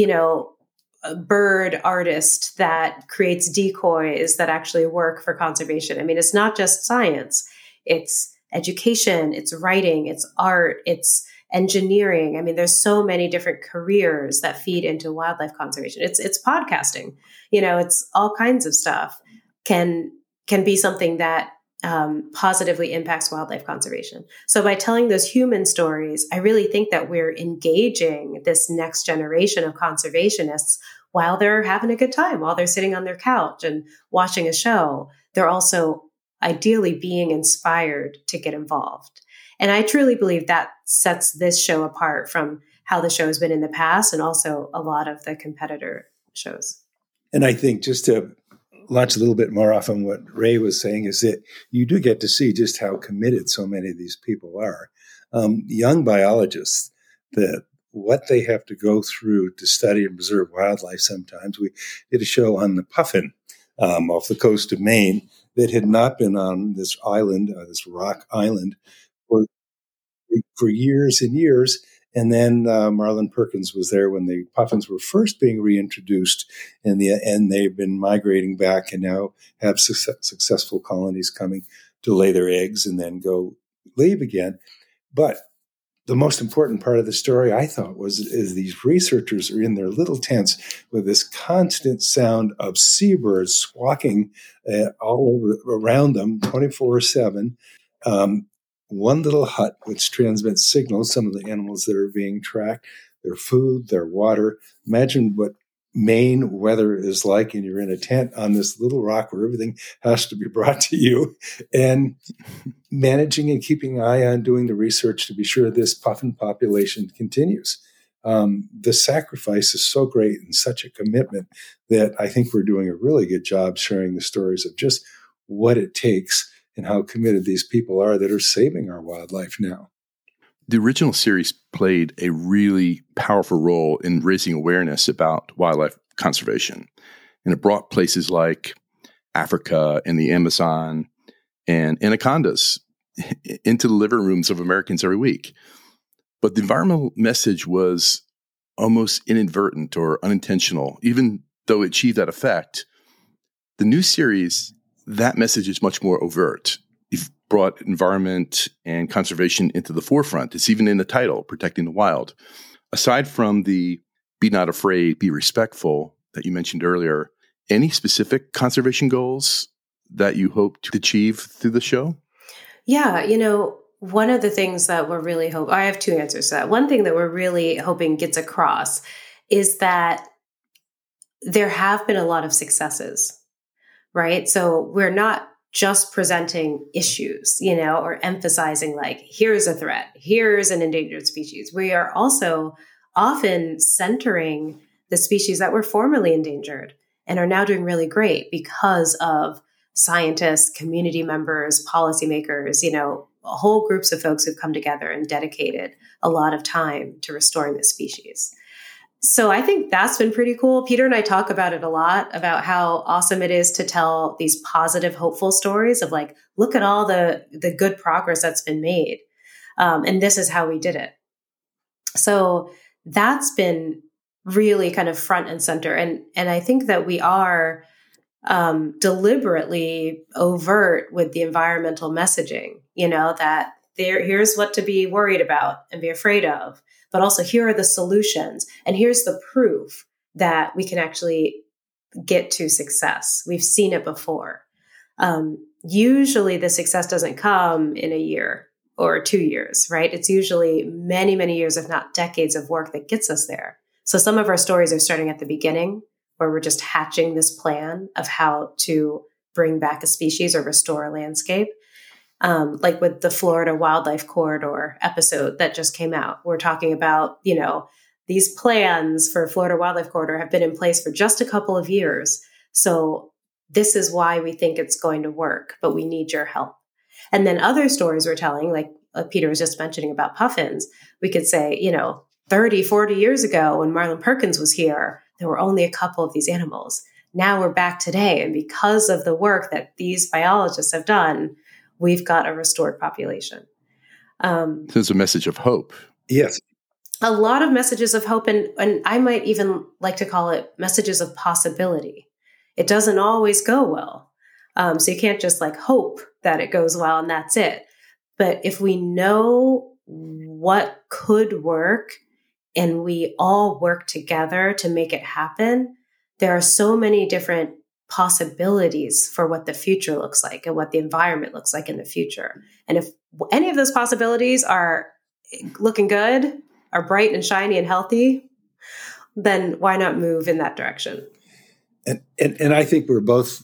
a bird artist that creates decoys that actually work for conservation. I mean, it's not just science. It's education, it's writing, it's art, it's engineering. I mean, there's so many different careers that feed into wildlife conservation. It's podcasting. It's all kinds of stuff can be something that positively impacts wildlife conservation. So by telling those human stories, I really think that we're engaging this next generation of conservationists while they're having a good time, while they're sitting on their couch and watching a show. They're also ideally being inspired to get involved. And I truly believe that sets this show apart from how the show has been in the past and also a lot of the competitor shows. And I think just to launch a little bit more off on what Ray was saying is that you do get to see just how committed so many of these people are. Young biologists, what they have to go through to study and preserve wildlife sometimes. We did a show on the puffin off the coast of Maine that had not been on this island, this rock island, for years and years. And then Marlin Perkins was there when the puffins were first being reintroduced, and they've been migrating back and now have successful colonies coming to lay their eggs and then go leave again. But the most important part of the story, I thought, is these researchers are in their little tents with this constant sound of seabirds squawking all over around them 24/7. One little hut which transmits signals, some of the animals that are being tracked, their food, their water. Imagine what Maine weather is like, and you're in a tent on this little rock where everything has to be brought to you, and managing and keeping an eye on doing the research to be sure this puffin population continues. The sacrifice is so great and such a commitment that I think we're doing a really good job sharing the stories of just what it takes and how committed these people are that are saving our wildlife now. The original series played a really powerful role in raising awareness about wildlife conservation. And it brought places like Africa and the Amazon and anacondas into the living rooms of Americans every week. But the environmental message was almost inadvertent or unintentional. Even though it achieved that effect, the new series, that message is much more overt. You've brought environment and conservation into the forefront. It's even in the title, Protecting the Wild. Aside from the be not afraid, be respectful that you mentioned earlier, any specific conservation goals that you hope to achieve through the show? Yeah, one of the things that we're really I have two answers to that. One thing that we're really hoping gets across is that there have been a lot of successes, right? So we're not just presenting issues, or emphasizing like, here's a threat, here's an endangered species. We are also often centering the species that were formerly endangered and are now doing really great because of scientists, community members, policymakers, whole groups of folks who've come together and dedicated a lot of time to restoring the species. So I think that's been pretty cool. Peter and I talk about it a lot, about how awesome it is to tell these positive, hopeful stories of like, look at all the good progress that's been made. And this is how we did it. So that's been really kind of front and center. And I think that we are deliberately overt with the environmental messaging, that here's what to be worried about and be afraid of. But also here are the solutions. And here's the proof that we can actually get to success. We've seen it before. Usually the success doesn't come in a year or 2 years, right? It's usually many, many years, if not decades of work that gets us there. So some of our stories are starting at the beginning, where we're just hatching this plan of how to bring back a species or restore a landscape. Like with the Florida Wildlife Corridor episode that just came out, we're talking about, these plans for Florida Wildlife Corridor have been in place for just a couple of years. So this is why we think it's going to work, but we need your help. And then other stories we're telling, like Peter was just mentioning about puffins, we could say, 30, 40 years ago when Marlin Perkins was here, there were only a couple of these animals. Now we're back today. And because of the work that these biologists have done, we've got a restored population. So it's a message of hope. Yes. A lot of messages of hope. And I might even like to call it messages of possibility. It doesn't always go well. So you can't just like hope that it goes well and that's it. But if we know what could work and we all work together to make it happen, there are so many different possibilities for what the future looks like and what the environment looks like in the future. And if any of those possibilities are looking good, are bright and shiny and healthy, then why not move in that direction? And I think we're both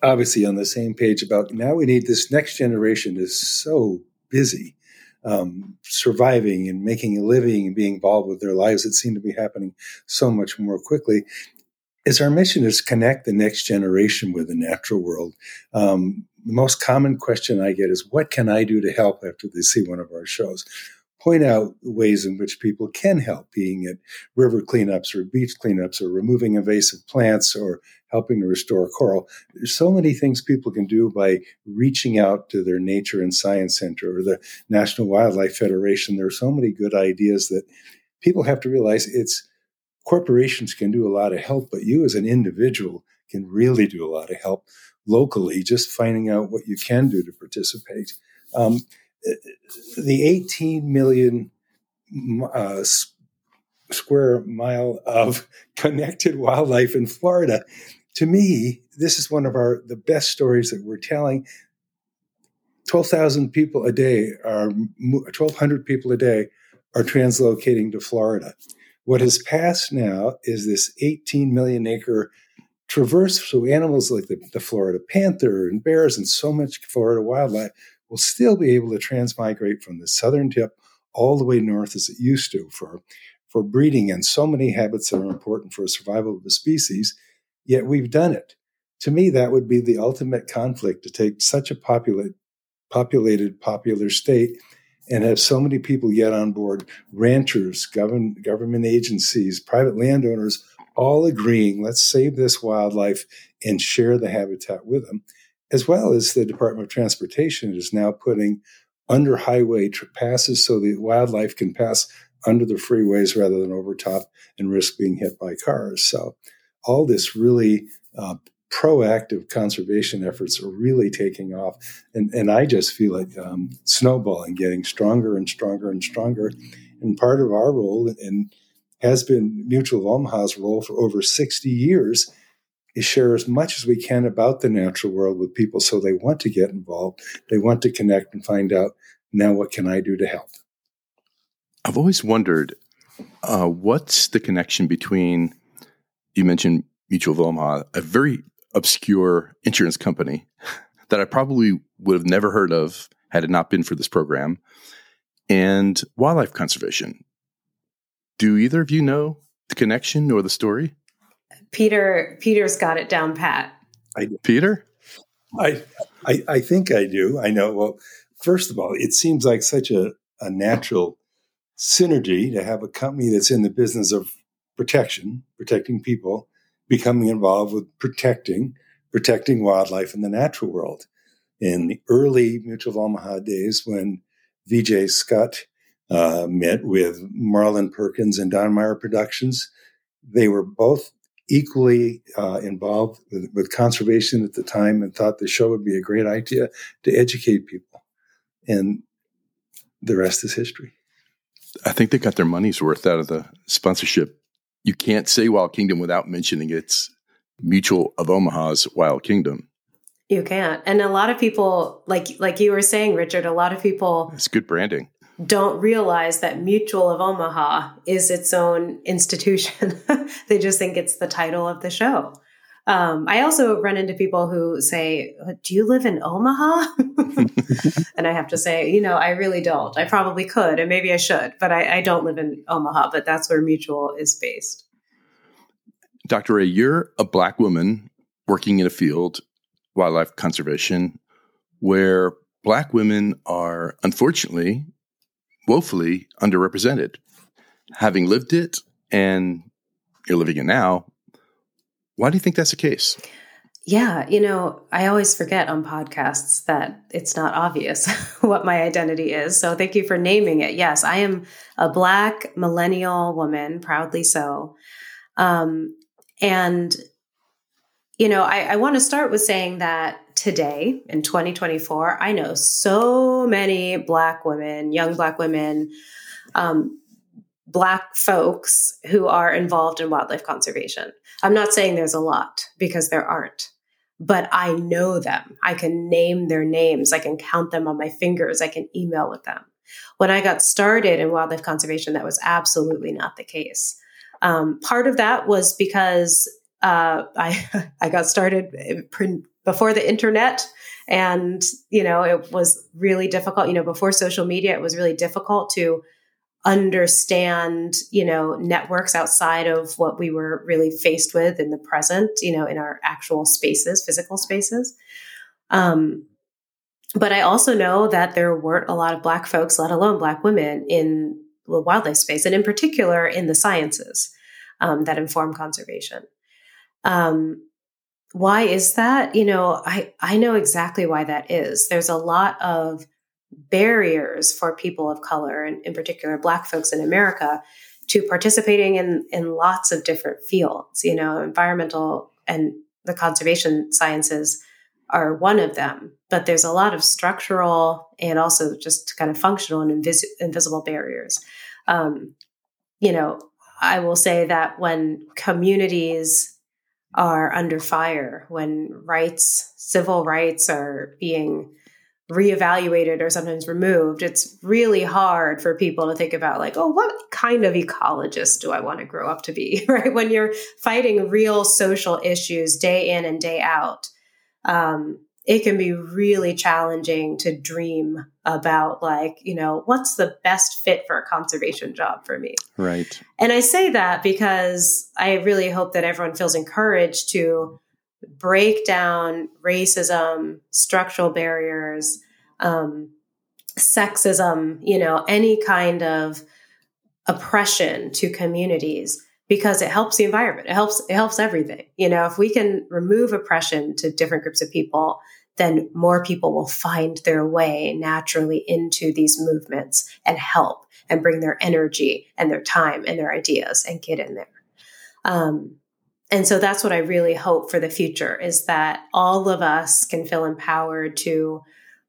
obviously on the same page about now we need this next generation is so busy surviving and making a living and being involved with their lives that seem to be happening so much more quickly. Is our mission is connect the next generation with the natural world. The most common question I get is, what can I do to help after they see one of our shows? Point out ways in which people can help, being at river cleanups or beach cleanups or removing invasive plants or helping to restore coral. There's so many things people can do by reaching out to their Nature and Science Center or the National Wildlife Federation. There are so many good ideas that people have to realize corporations can do a lot of help, but you as an individual can really do a lot of help locally, just finding out what you can do to participate. The 18 million square mile of connected wildlife in Florida, to me, this is one of the best stories that we're telling. 12,000 people a day 1,200 people a day are translocating to Florida. What has passed now is this 18 million acre traverse. So animals like the Florida panther and bears and so much Florida wildlife will still be able to transmigrate from the southern tip all the way north as it used to for breeding and so many habits that are important for survival of the species. Yet we've done it. To me, that would be the ultimate conflict, to take such a populated, popular state and have so many people get on board, ranchers, government agencies, private landowners, all agreeing, let's save this wildlife and share the habitat with them, as well as the Department of Transportation is now putting under highway passes so the wildlife can pass under the freeways rather than over top and risk being hit by cars. So all this really proactive conservation efforts are really taking off. And I just feel it snowballing, getting stronger and stronger and stronger. And part of our role, and has been Mutual of Omaha's role for over 60 years, is share as much as we can about the natural world with people so they want to get involved. They want to connect and find out, now what can I do to help? I've always wondered, what's the connection between, you mentioned Mutual of Omaha, a very obscure insurance company that I probably would have never heard of had it not been for this program, and wildlife conservation. Do either of you know the connection or the story? Peter's got it down pat. Peter? I think I do. I know. Well, first of all, it seems like such a natural synergy to have a company that's in the business of protecting people, becoming involved with protecting wildlife in the natural world. In the early Mutual of Omaha days, when Vijay Scott met with Marlin Perkins and Don Meyer Productions, they were both equally involved with conservation at the time and thought the show would be a great idea to educate people. And the rest is history. I think they got their money's worth out of the sponsorship. You can't say Wild Kingdom without mentioning it's Mutual of Omaha's Wild Kingdom. You can't. And a lot of people, like you were saying, Richard, a lot of people... It's good branding. Don't realize that Mutual of Omaha is its own institution. They just think it's the title of the show. I also run into people who say, do you live in Omaha? And I have to say, I really don't. I probably could, and maybe I should, but I don't live in Omaha, but that's where Mutual is based. Dr. Ray, you're a Black woman working in a field, wildlife conservation, where Black women are, unfortunately, woefully underrepresented. Having lived it, and you're living it now, why do you think that's the case? Yeah, I always forget on podcasts that it's not obvious what my identity is. So thank you for naming it. Yes, I am a Black millennial woman, proudly so. And, I want to start with saying that today in 2024, I know so many Black women, young Black women, Black folks who are involved in wildlife conservation. I'm not saying there's a lot, because there aren't, but I know them. I can name their names. I can count them on my fingers. I can email with them. When I got started in wildlife conservation, that was absolutely not the case. Part of that was because I got started before the internet. And, it was really difficult, before social media, it was really difficult to understand, networks outside of what we were really faced with in the present, in our actual spaces, physical spaces. But I also know that there weren't a lot of Black folks, let alone Black women, in the wildlife space, and in particular in the sciences that inform conservation. Why is that? I know exactly why that is. There's a lot of barriers for people of color, and in particular Black folks in America, to participating in lots of different fields. Environmental and the conservation sciences are one of them, but there's a lot of structural and also just kind of functional and invisible barriers. I will say that when communities are under fire, when civil rights are being reevaluated or sometimes removed, it's really hard for people to think about what kind of ecologist do I want to grow up to be, right? When you're fighting real social issues day in and day out, it can be really challenging to dream about what's the best fit for a conservation job for me. Right. And I say that because I really hope that everyone feels encouraged to break down racism, structural barriers, sexism, any kind of oppression to communities, because it helps the environment. It helps everything. If we can remove oppression to different groups of people, then more people will find their way naturally into these movements and help and bring their energy and their time and their ideas and get in there. And so that's what I really hope for the future, is that all of us can feel empowered to,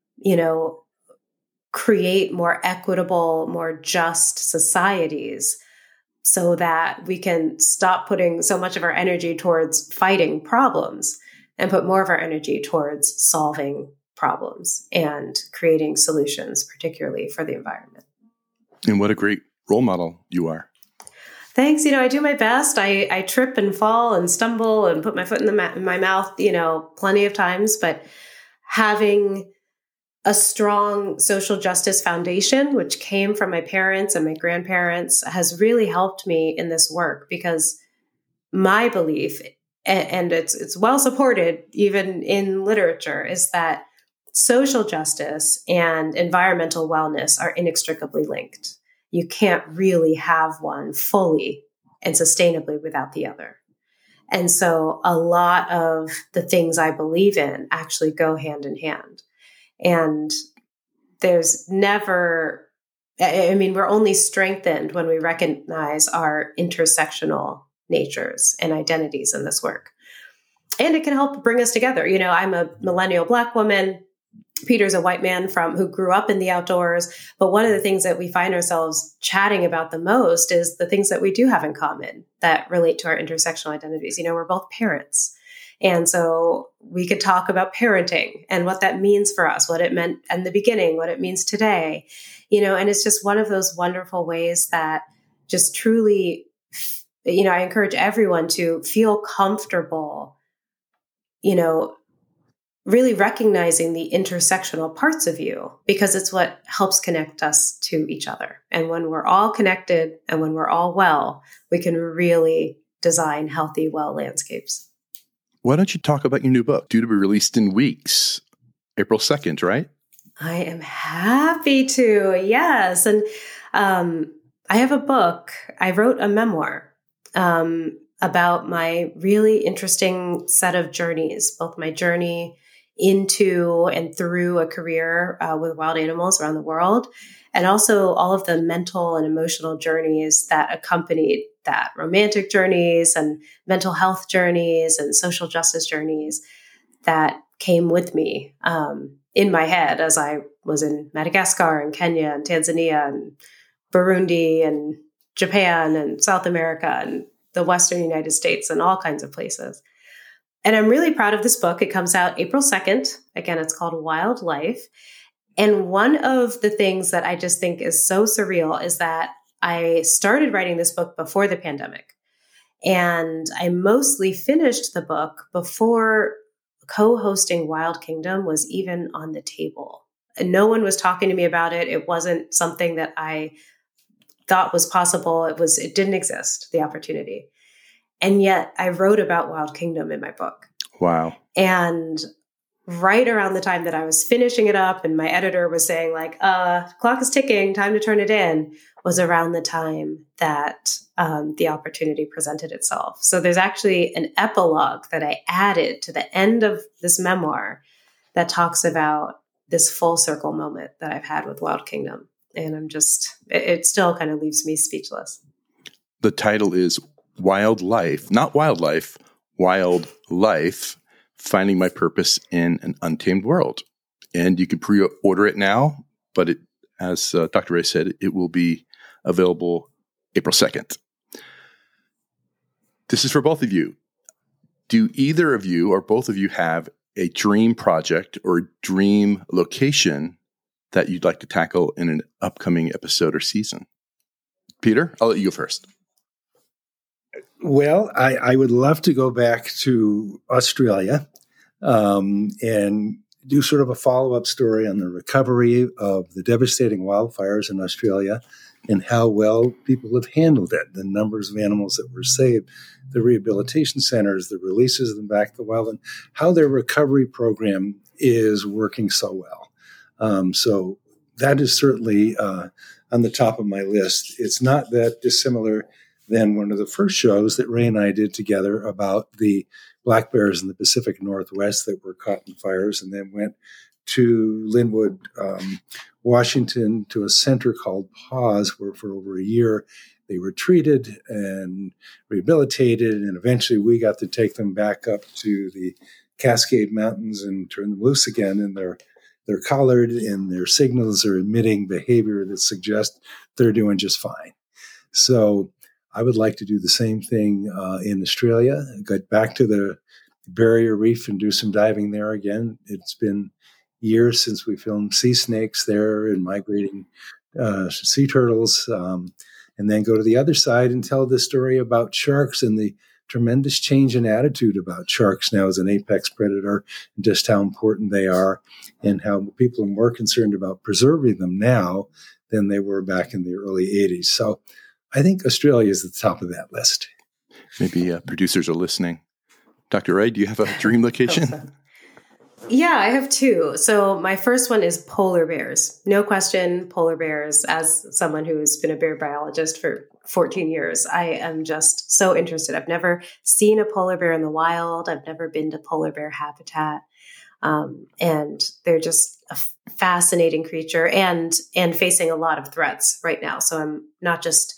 create more equitable, more just societies, so that we can stop putting so much of our energy towards fighting problems and put more of our energy towards solving problems and creating solutions, particularly for the environment. And what a great role model you are. Thanks. I do my best. I trip and fall and stumble and put my foot in my mouth, plenty of times, but having a strong social justice foundation, which came from my parents and my grandparents, has really helped me in this work, because my belief, and it's well supported even in literature, is that social justice and environmental wellness are inextricably linked. You can't really have one fully and sustainably without the other. And so a lot of the things I believe in actually go hand in hand. And there's never, we're only strengthened when we recognize our intersectional natures and identities in this work. And it can help bring us together. I'm a millennial Black woman. Peter's a white man who grew up in the outdoors. But one of the things that we find ourselves chatting about the most is the things that we do have in common that relate to our intersectional identities. We're both parents. And so we could talk about parenting and what that means for us, what it meant in the beginning, what it means today, and it's just one of those wonderful ways that just truly, I encourage everyone to feel comfortable, really recognizing the intersectional parts of you, because it's what helps connect us to each other. And when we're all connected and when we're all well, we can really design healthy, well landscapes. Why don't you talk about your new book, due to be released in weeks, April 2nd, right? I am happy to, yes. And I have a book. I wrote a memoir about my really interesting set of journeys, both my journey into and through a career with wild animals around the world, and also all of the mental and emotional journeys that accompanied that, romantic journeys and mental health journeys and social justice journeys that came with me in my head as I was in Madagascar and Kenya and Tanzania and Burundi and Japan and South America and the Western United States and all kinds of places. And I'm really proud of this book. It comes out April 2nd. Again, it's called Wild Life. And one of the things that I just think is so surreal is that I started writing this book before the pandemic. And I mostly finished the book before co-hosting Wild Kingdom was even on the table. And no one was talking to me about it. It wasn't something that I thought was possible. It didn't exist, the opportunity. And yet I wrote about Wild Kingdom in my book. Wow. And right around the time that I was finishing it up and my editor was saying like, clock is ticking, time to turn it in, was around the time that the opportunity presented itself. So there's actually an epilogue that I added to the end of this memoir that talks about this full circle moment that I've had with Wild Kingdom. And it still kind of leaves me speechless. The title is Wild Life, not Wildlife, Wild Life, Finding My Purpose in an Untamed World. And you can pre-order it now, but as Dr. Ray said, it will be available April 2nd. This is for both of you. Do either of you or both of you have a dream project or dream location that you'd like to tackle in an upcoming episode or season? Peter, I'll let you go first. Well, I would love to go back to Australia and do sort of a follow-up story on the recovery of the devastating wildfires in Australia and how well people have handled it, the numbers of animals that were saved, the rehabilitation centers, the releases of them back to the wild, and how their recovery program is working so well. So that is certainly on the top of my list. It's not that dissimilar than one of the first shows that Ray and I did together about the black bears in the Pacific Northwest that were caught in fires and then went to Linwood, Washington, to a center called PAWS, where for over a year they were treated and rehabilitated, and eventually we got to take them back up to the Cascade Mountains and turn them loose again, and they're collared, and their signals are emitting behavior that suggests they're doing just fine. So I would like to do the same thing in Australia, get back to the Barrier Reef and do some diving there again. It's been years since we filmed sea snakes there and migrating sea turtles, and then go to the other side and tell the story about sharks and the tremendous change in attitude about sharks now as an apex predator, and just how important they are and how people are more concerned about preserving them now than they were back in the early 80s. So I think Australia is at the top of that list. Maybe producers are listening. Dr. Ray, do you have a dream location? Yeah, I have two. So my first one is polar bears. No question, polar bears. As someone who has been a bear biologist for 14 years, I am just so interested. I've never seen a polar bear in the wild. I've never been to polar bear habitat. And they're just a fascinating creature and facing a lot of threats right now. So I'm not just,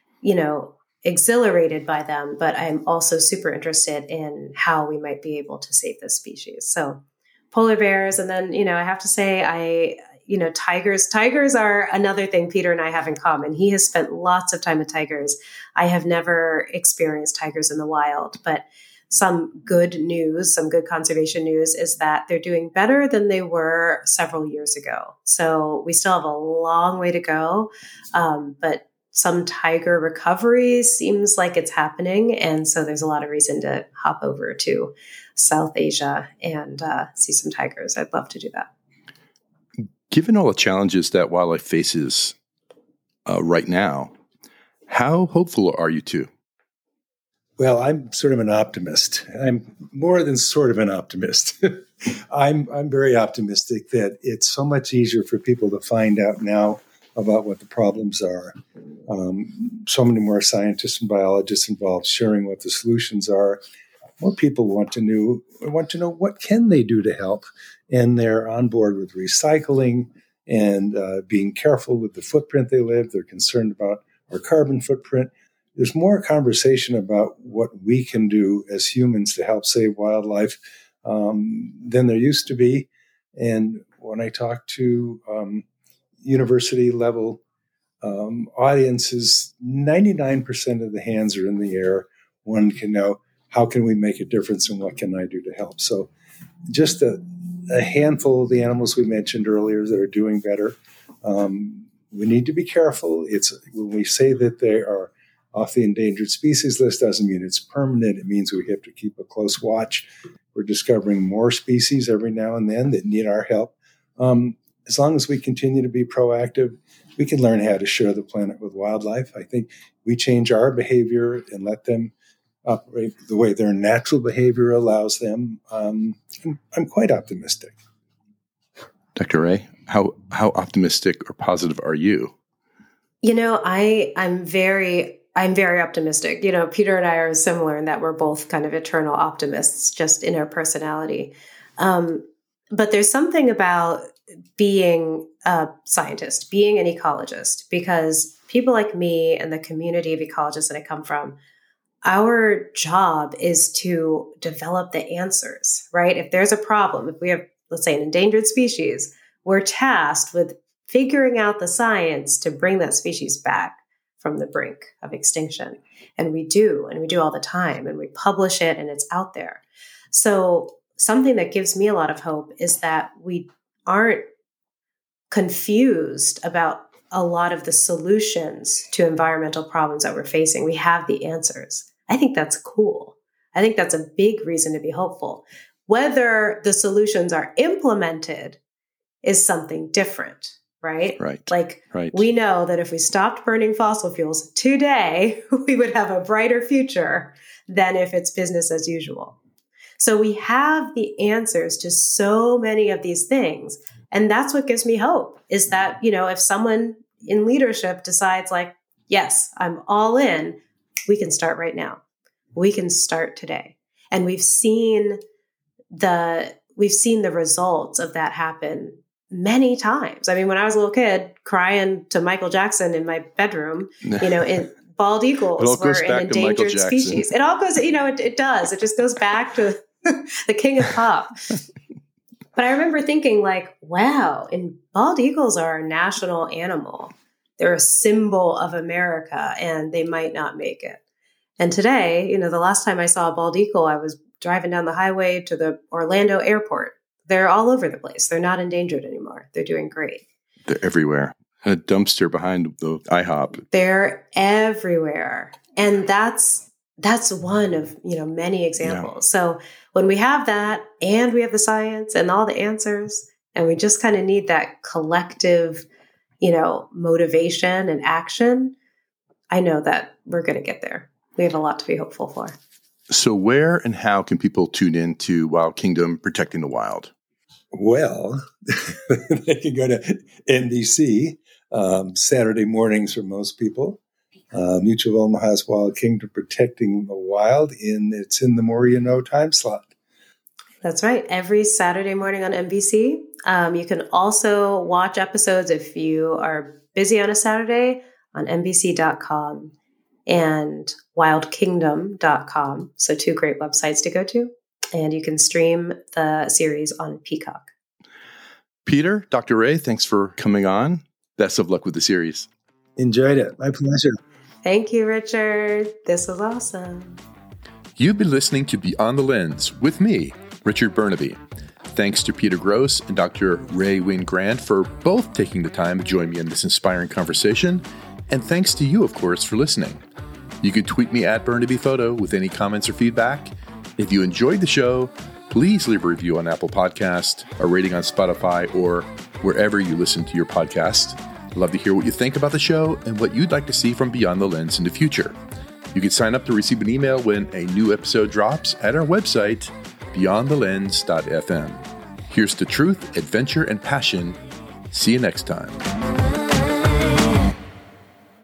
exhilarated by them, but I'm also super interested in how we might be able to save this species. So polar bears. And then, I have to say, tigers are another thing Peter and I have in common. He has spent lots of time with tigers. I have never experienced tigers in the wild, but some good news, some good conservation news is that they're doing better than they were several years ago. So we still have a long way to go. But some tiger recovery seems like it's happening. And so there's a lot of reason to hop over to South Asia and see some tigers. I'd love to do that. Given all the challenges that wildlife faces right now, how hopeful are you two? Well, I'm sort of an optimist. I'm more than sort of an optimist. I'm very optimistic that it's so much easier for people to find out now about what the problems are. So many more scientists and biologists involved sharing what the solutions are. More people want to know what can they do to help, and they're on board with recycling and being careful with the footprint they live. They're concerned about our carbon footprint. There's more conversation about what we can do as humans to help save wildlife than there used to be. And when I talk to university level audiences, 99% of the hands are in the air. One can know, how can we make a difference and what can I do to help? So just a handful of the animals we mentioned earlier that are doing better. We need to be careful. It's when we say that they are off the endangered species list doesn't mean it's permanent. It means we have to keep a close watch. We're discovering more species every now and then that need our help. As long as we continue to be proactive, we can learn how to share the planet with wildlife. I think we change our behavior and let them operate the way their natural behavior allows them. I'm quite optimistic. Dr. Ray, how optimistic or positive are you? I'm very optimistic. Peter and I are similar in that we're both kind of eternal optimists, just in our personality. But there's something about being a scientist, being an ecologist, because people like me and the community of ecologists that I come from, our job is to develop the answers, right? If there's a problem, if we have, let's say, an endangered species, we're tasked with figuring out the science to bring that species back from the brink of extinction. And we do all the time, and we publish it and it's out there. So something that gives me a lot of hope is that we aren't confused about a lot of the solutions to environmental problems that we're facing. We have the answers. I think that's cool. I think that's a big reason to be hopeful. Whether the solutions are implemented is something different, right? Right. We know that if we stopped burning fossil fuels today, we would have a brighter future than if it's business as usual. So we have the answers to so many of these things. And that's what gives me hope, is that, if someone in leadership decides yes, I'm all in, we can start right now. We can start today. And we've seen the results of that happen many times. I mean, when I was a little kid crying to Michael Jackson in my bedroom, in bald eagles were an endangered species. It all goes, it does. It just goes back to the king of pop. But I remember thinking wow, and bald eagles are a national animal. They're a symbol of America, and they might not make it. And today, the last time I saw a bald eagle, I was driving down the highway to the Orlando airport. They're all over the place. They're not endangered anymore. They're doing great. They're everywhere. And a dumpster behind the IHOP. They're everywhere. And that's one of, many examples. Yeah. So when we have that, and we have the science and all the answers, and we just kind of need that collective, motivation and action, I know that we're going to get there. We have a lot to be hopeful for. So where and how can people tune in to Wild Kingdom Protecting the Wild? Well, they can go to NBC Saturday mornings for most people. Mutual of Omaha's Wild Kingdom Protecting the Wild. It's in the More You Know time slot. That's right. Every Saturday morning on NBC. You can also watch episodes if you are busy on a Saturday on NBC.com and wildkingdom.com. So 2 great websites to go to. And you can stream the series on Peacock. Peter, Dr. Ray, thanks for coming on. Best of luck with the series. Enjoyed it. My pleasure. Thank you, Richard. This was awesome. You've been listening to Beyond the Lens with me, Richard Burnaby. Thanks to Peter Gross and Dr. Ray Wynn-Grant for both taking the time to join me in this inspiring conversation. And thanks to you, of course, for listening. You can tweet me at BurnabyPhoto with any comments or feedback. If you enjoyed the show, please leave a review on Apple Podcast, a rating on Spotify, or wherever you listen to your podcast. I'd love to hear what you think about the show and what you'd like to see from Beyond the Lens in the future. You can sign up to receive an email when a new episode drops at our website, beyondthelens.fm. Here's to truth, adventure, and passion. See you next time.